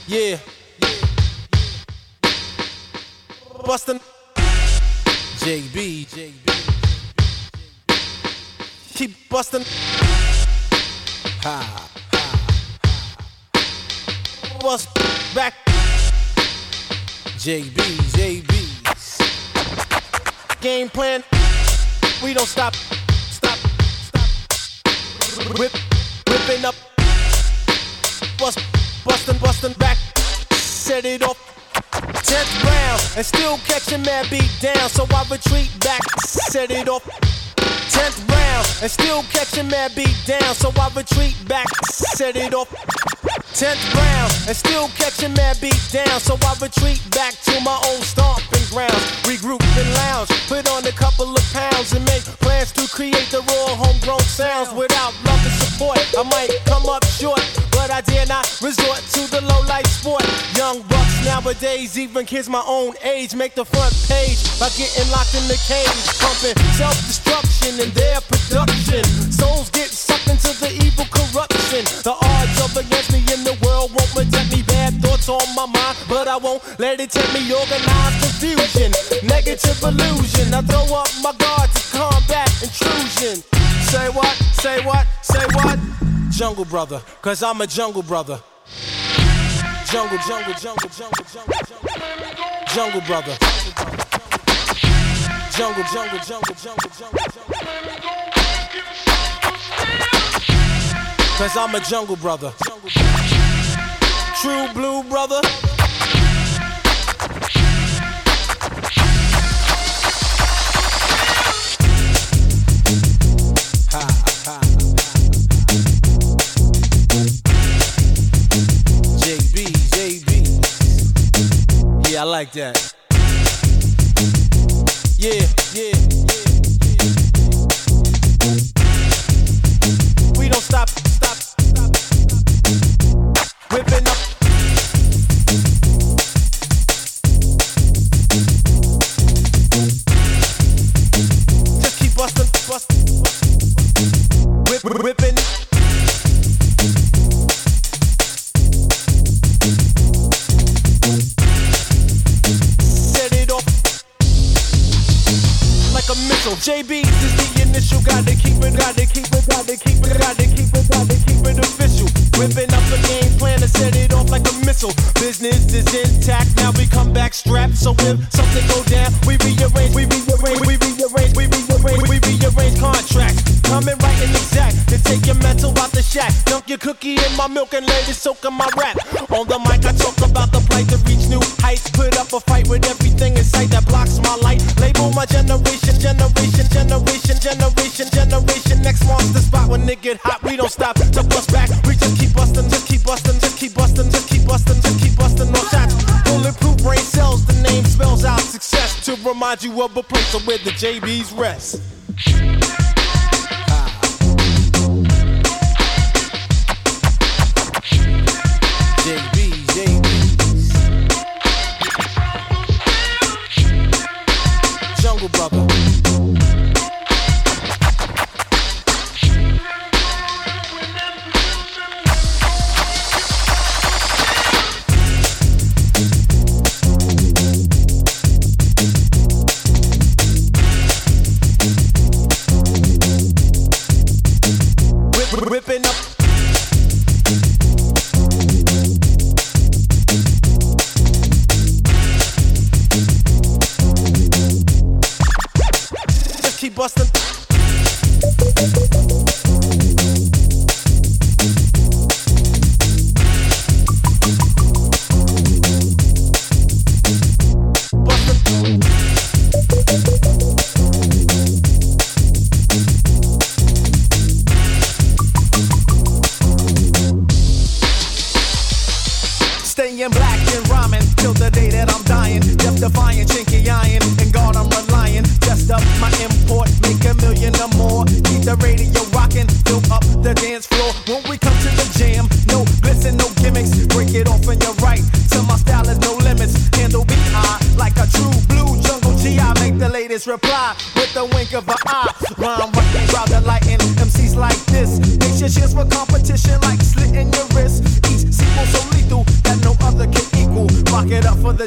Yeah. Bustin'. JB. Keep bustin'. Ha. Bust back. JB's. Game plan. We don't stop. Whipping up. Bustin' back. Set it off. 10th round and still catching mad beat down, so I retreat back. Set it off. 10th round and still catching mad beat down, so I retreat back. Set it off. 10th round and still catching mad beat down, so I retreat back to my old stomping grounds. Regroup and lounge, put on a couple of pounds and make plans to create the raw homegrown sounds. Without love and support, I might come up short, but I dare not resort to the low life sport. Young bucks nowadays, even kids my own age, make the front page by getting locked in the cage, pumping self-destruction in their production. Souls get sucked into the evil corruption. The odds of against me in the world won't protect me. Bad thoughts on my mind, but I won't let it tempt me. Organized confusion, negative illusion. I throw up my guard to combat intrusion. Say what? Say what? Say what? Jungle brother, cause I'm a jungle brother. Jungle brother. Jungle. Cause I'm a jungle brother. True blue brother. JB. Yeah, I like that. Yeah. We don't stop. Whipping up. Just keep bustin'. Whipping. Set it off like a missile. JB is the initial. Gotta keep it official. Whipping up a game plan to set it off like a missile. Business is intact, now we come back strapped. So if something go down, we rearrange contracts. Coming right and exact to take your mental out the shack. Dunk your cookie in my milk and let it soak in my rap. On the mic I talk about the plight to reach new heights. Put up a fight with everything in sight that blocks my light. Label my generation. Next monster spot when it get hot, we don't stop to bust back. We just keep bustin'. No shots. Bulletproof brain cells, the name spells out success. To remind you of a place where the JBs rest. Jungle brother. Whipping up. Just keep bustin'. Staying black and rhyming till the day that I'm dying. Death defying, chinky iron, and God I'm relying. Just up my import, make $1 million or more. Keep the radio rocking, fill up the dance floor. When we come to the jam, no glitz and no gimmicks. Break it off and you're right, till my style is no limits. Handle B.I. like a true blue jungle G. I make the latest reply with the wink of an eye. Rhyme right, rather lighten MCs like this. Make your chance for competition like slitting your wrist. Each sequel so lethal that no other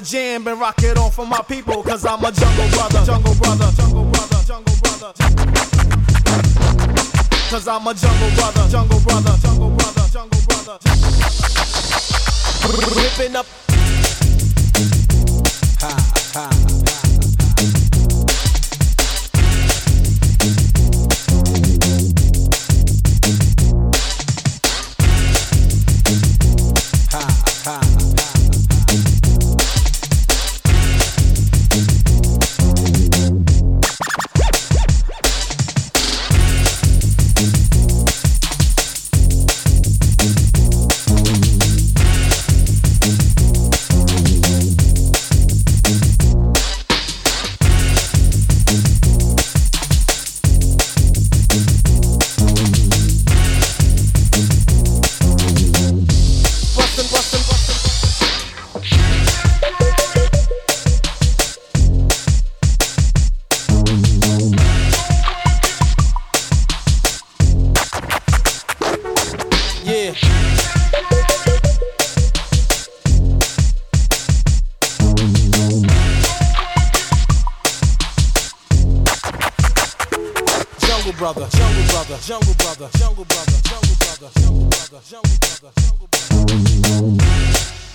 jam and rock it on for my people, cause I'm a jungle brother, jungle brother, jungle brother, jungle brother. Cause I'm a jungle brother, jungle brother, jungle brother, jungle brother. Ripping up. Ha, ha. Jungle brother, jungle brother, jungle brother, jungle brother, jungle brother, jungle brother, jungle brother, jungle brother.